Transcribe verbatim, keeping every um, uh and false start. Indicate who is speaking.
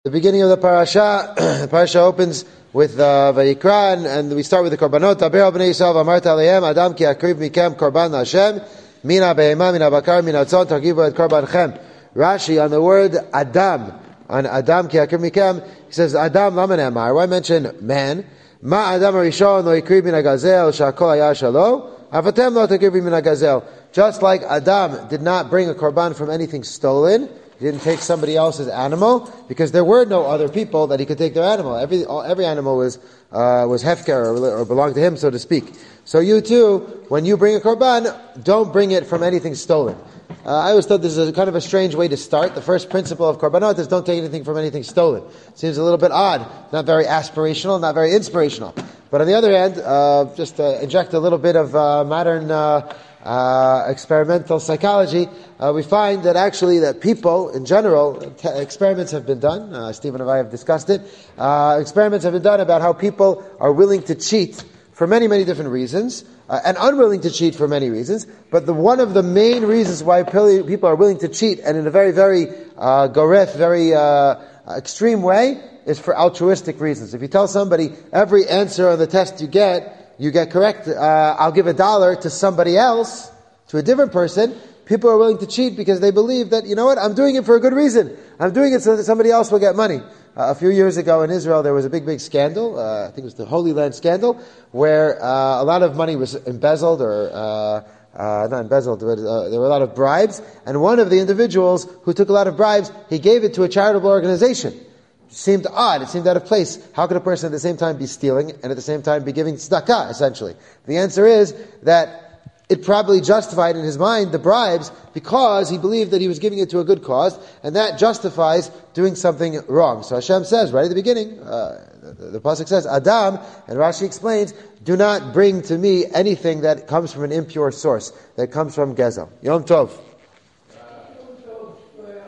Speaker 1: The beginning of the parasha, the parasha opens with uh, Vayikra, and, and we start with the korbanot. Daber bnei Yisrael v'amarta alehem, Adam ki akriv mikem korban Hashem, mina behema, mina bakar, mina tzon, targivu et korbanchem. Rashi, on the word Adam, on Adam ki akriv mikem, he says, Adam lama ne'amar. Why mention man? Ma Adam harishon lo ikriv min hagazel, sha'akol haya shalo, avatem lo takriv min hagazel. Just like Adam did not bring a korban from anything stolen, he didn't take somebody else's animal because there were no other people that he could take their animal. Every every animal was uh, was hefker or, or belonged to him, so to speak. So you too, when you bring a korban, don't bring it from anything stolen. Uh, I always thought this is a kind of a strange way to start. The first principle of korbanot is don't take anything from anything stolen. Seems a little bit odd, not very aspirational, not very inspirational. But on the other hand, uh, just to inject a little bit of uh, modern uh, uh, experimental psychology, uh, we find that actually that people in general, t- experiments have been done. Uh, Stephen and I have discussed it. Uh, experiments have been done about how people are willing to cheat for many, many different reasons, uh, and unwilling to cheat for many reasons. But the one of the main reasons why people are willing to cheat, and in a very, very uh, goref, very uh, extreme way, is for altruistic reasons. If you tell somebody every answer on the test you get, you get correct, uh, I'll give a dollar to somebody else, to a different person, people are willing to cheat because they believe that, you know what, I'm doing it for a good reason. I'm doing it so that somebody else will get money. Uh, a few years ago in Israel, there was a big, big scandal. Uh, I think it was the Holy Land scandal, where uh, a lot of money was embezzled, or uh, uh, not embezzled, but uh, there were a lot of bribes. And one of the individuals who took a lot of bribes, he gave it to a charitable organization. It seemed odd. It seemed out of place. How could a person at the same time be stealing and at the same time be giving tzedakah, essentially? The answer is that it probably justified in his mind the bribes because he believed that he was giving it to a good cause, and that justifies doing something wrong. So Hashem says, right at the beginning, uh, the, the pasuk says, Adam, and Rashi explains, do not bring to me anything that comes from an impure source, that comes from Gezel. Yom Tov.